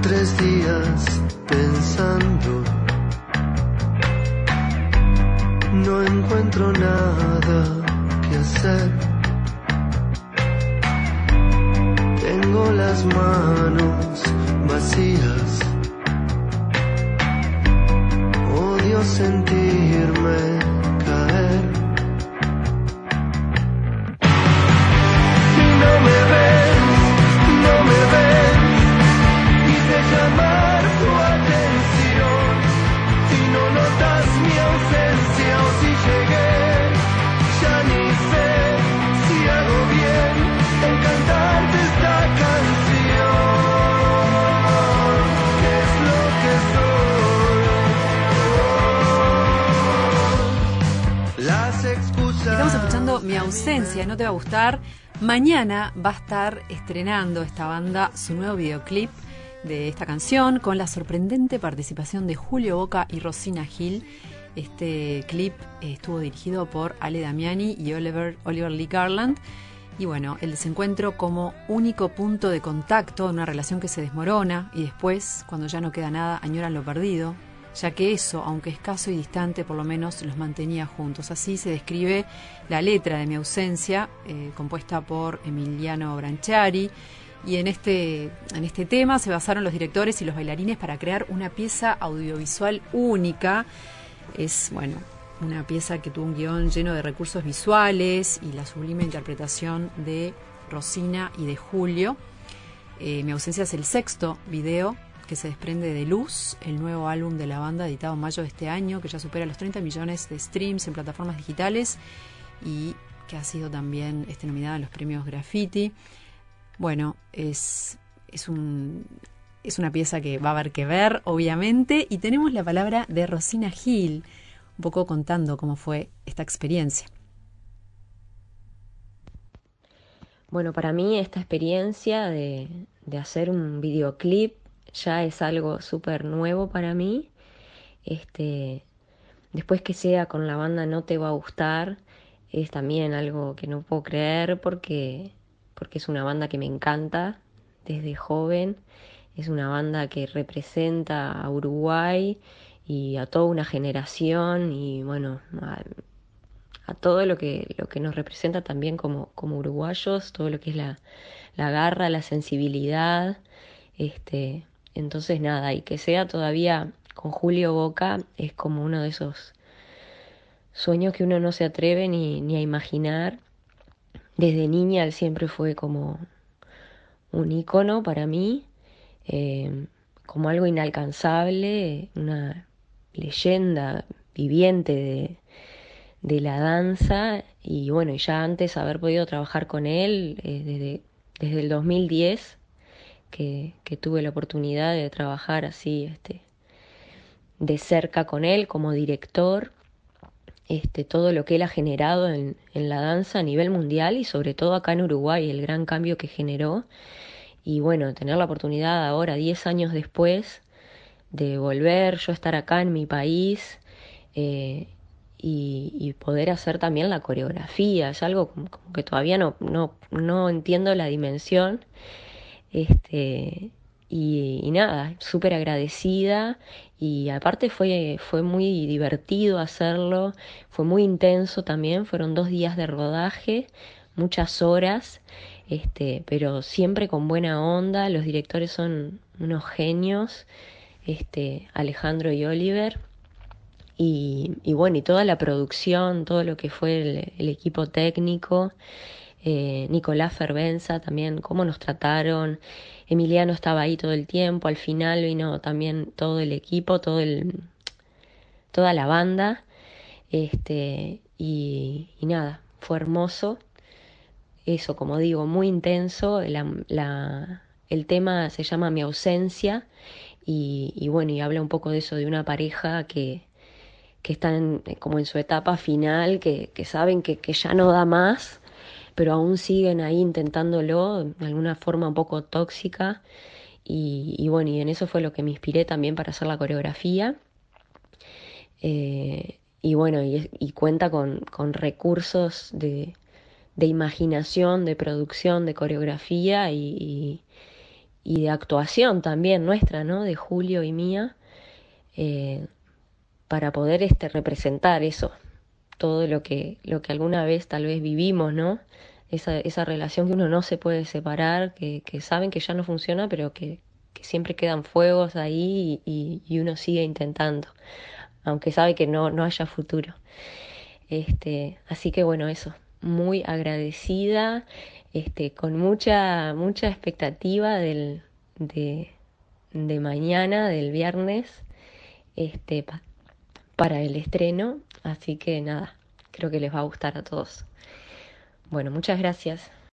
3 días pensando, no encuentro nada que hacer. Tengo las manos vacías, odio sentirme caer. Si no me ves, no me ves, quise llamar tu atención. Si no notas mi ausencia o si llegué, ya ni sé si hago bien en cantarte esta canción. ¿Qué es lo que soy? Las excusas. Estamos escuchando Mi ausencia, no te va a gustar. Mañana va a estar estrenando esta banda su nuevo videoclip de esta canción con la sorprendente participación de Julio Boca y Rosina Hill. Este clip estuvo dirigido por Ale Damiani y Oliver Lee Garland. Y bueno, el desencuentro como único punto de contacto en una relación que se desmorona y después, cuando ya no queda nada, añoran lo perdido, ya que eso, aunque escaso y distante, por lo menos los mantenía juntos. Así se describe la letra de Mi ausencia, compuesta por Emiliano Branchiari. Y en este tema se basaron los directores y los bailarines para crear una pieza audiovisual única. Es, bueno, una pieza que tuvo un guión lleno de recursos visuales y la sublime interpretación de Rosina y de Julio. Mi ausencia es el 6º video que se desprende de Luz, el nuevo álbum de la banda editado en mayo de este año, que ya supera los 30 millones de streams en plataformas digitales y que ha sido también nominada en los premios Graffiti. Bueno, es una pieza que va a haber que ver, obviamente, y tenemos la palabra de Rosina Hill, un poco contando cómo fue esta experiencia. Bueno, para mí esta experiencia de hacer un videoclip ya es algo súper nuevo para mí. Después que sea con la banda No te va a gustar, es también algo que no puedo creer porque es una banda que me encanta desde joven. Es una banda que representa a Uruguay y a toda una generación y bueno, a todo lo que nos representa también como uruguayos, todo lo que es la garra, la sensibilidad. Entonces nada, y que sea todavía con Julio Boca es como uno de esos sueños que uno no se atreve ni a imaginar. Desde niña él siempre fue como un ícono para mí, como algo inalcanzable, una leyenda viviente de la danza. Y bueno, ya antes haber podido trabajar con él desde el 2010 que tuve la oportunidad de trabajar así de cerca con él como director, todo lo que él ha generado en la danza a nivel mundial y sobre todo acá en Uruguay, el gran cambio que generó. Y bueno, tener la oportunidad ahora, 10 años después, de volver yo a estar acá en mi país y poder hacer también la coreografía, es algo como que todavía no entiendo la dimensión. Y nada, súper agradecida y aparte fue muy divertido hacerlo, fue muy intenso también, fueron 2 días de rodaje, muchas horas, pero siempre con buena onda. Los directores son unos genios, Alejandro y Oliver. Y bueno, y toda la producción, todo lo que fue el equipo técnico, Nicolás Fervenza también, cómo nos trataron. Emiliano estaba ahí todo el tiempo, al final vino también todo el equipo, toda la banda, y nada, fue hermoso. Eso, como digo, muy intenso. El tema se llama Mi ausencia y bueno, y habla un poco de eso, de una pareja que están como en su etapa final, que saben que ya no da más, pero aún siguen ahí intentándolo de alguna forma un poco tóxica. Y bueno, y en eso fue lo que me inspiré también para hacer la coreografía. Y bueno, y cuenta con recursos de imaginación, de producción, de coreografía y de actuación también nuestra, ¿no? De Julio y mía, para poder representar eso, todo lo que alguna vez tal vez vivimos, ¿no? Esa relación que uno no se puede separar, que saben que ya no funciona, pero que siempre quedan fuegos ahí y uno sigue intentando, aunque sabe que no haya futuro. Así que bueno, eso, muy agradecida, con mucha expectativa de mañana, del viernes, este, pa- para el estreno, así que nada, creo que les va a gustar a todos. Bueno, muchas gracias.